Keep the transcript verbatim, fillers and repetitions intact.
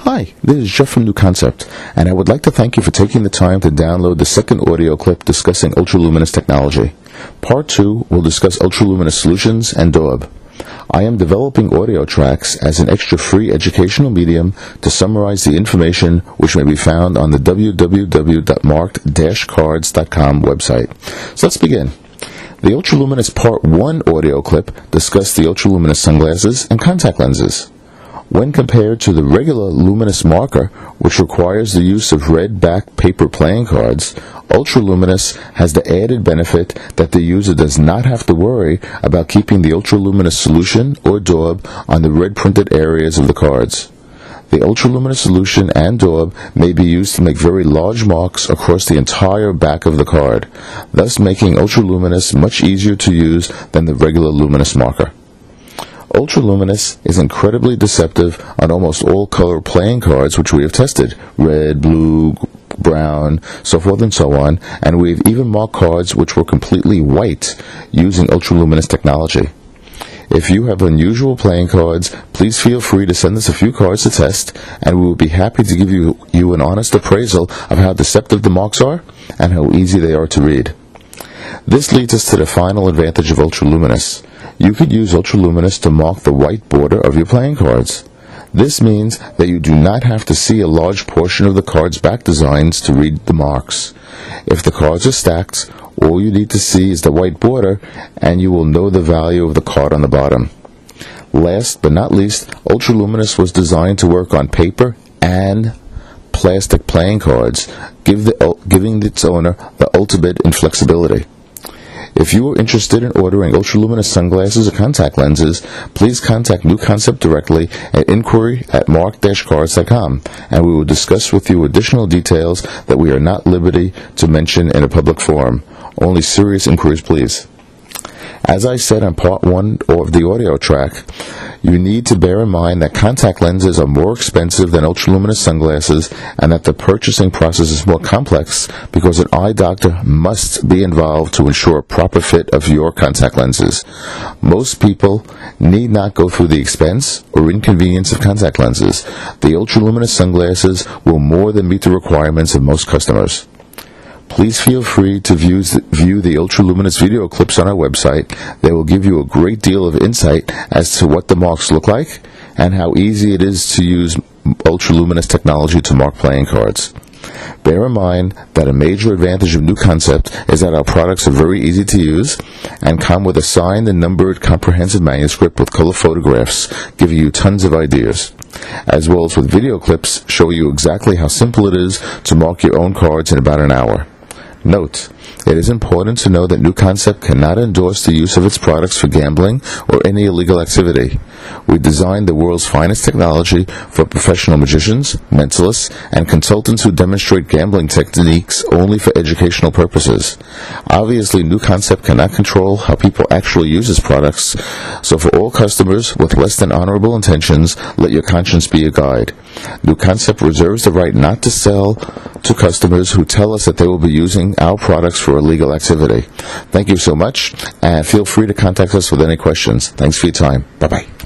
Hi, this is Jeff from New Concept, and I would like to thank you for taking the time to download the second audio clip discussing ultraluminous technology. Part two will discuss ultraluminous solutions and D O A B. I am developing audio tracks as an extra free educational medium to summarize the information which may be found on the w w w dot marked dash cards dot com website. So let's begin. The ultraluminous Part one audio clip discussed the ultraluminous sunglasses and contact lenses. When compared to the regular luminous marker, which requires the use of red back paper playing cards, ultraluminous has the added benefit that the user does not have to worry about keeping the ultraluminous solution or D O A B on the red printed areas of the cards. The ultraluminous solution and D O A B may be used to make very large marks across the entire back of the card, thus making ultraluminous much easier to use than the regular luminous marker. Ultraluminous is incredibly deceptive on almost all color playing cards which we have tested, red, blue, brown, so forth and so on, and we have even marked cards which were completely white using ultraluminous technology. If you have unusual playing cards, please feel free to send us a few cards to test, and we will be happy to give you, you an honest appraisal of how deceptive the marks are and how easy they are to read. This leads us to the final advantage of ultraluminous. You could use ultraluminous to mark the white border of your playing cards. This means that you do not have to see a large portion of the card's back designs to read the marks. If the cards are stacked, all you need to see is the white border, and you will know the value of the card on the bottom. Last but not least, ultraluminous was designed to work on paper and plastic playing cards, give the, giving its owner the ultimate in flexibility. If you are interested in ordering ultraluminous sunglasses or contact lenses, please contact New Concept directly at inquiry at marked dash cards dot com, and we will discuss with you additional details that we are not at liberty to mention in a public forum. Only serious inquiries, please. As I said on part one of the audio track, you need to bear in mind that contact lenses are more expensive than ultraluminous sunglasses and that the purchasing process is more complex because an eye doctor must be involved to ensure a proper fit of your contact lenses. Most people need not go through the expense or inconvenience of contact lenses. The ultraluminous sunglasses will more than meet the requirements of most customers. Please feel free to view the, view the ultraluminous video clips on our website. They will give you a great deal of insight as to what the marks look like and how easy it is to use ultraluminous technology to mark playing cards. Bear in mind that a major advantage of New Concept is that our products are very easy to use and come with a signed and numbered comprehensive manuscript with color photographs giving you tons of ideas, as well as with video clips showing you exactly how simple it is to mark your own cards in about an hour. Note, it is important to know that New Concept cannot endorse the use of its products for gambling or any illegal activity. We designed the world's finest technology for professional magicians, mentalists, and consultants who demonstrate gambling techniques only for educational purposes. Obviously, New Concept cannot control how people actually use its products, so for all customers with less than honorable intentions, let your conscience be your guide. New Concept reserves the right not to sell to customers who tell us that they will be using our products for illegal activity. Thank you so much, and feel free to contact us with any questions. Thanks for your time. Bye-bye.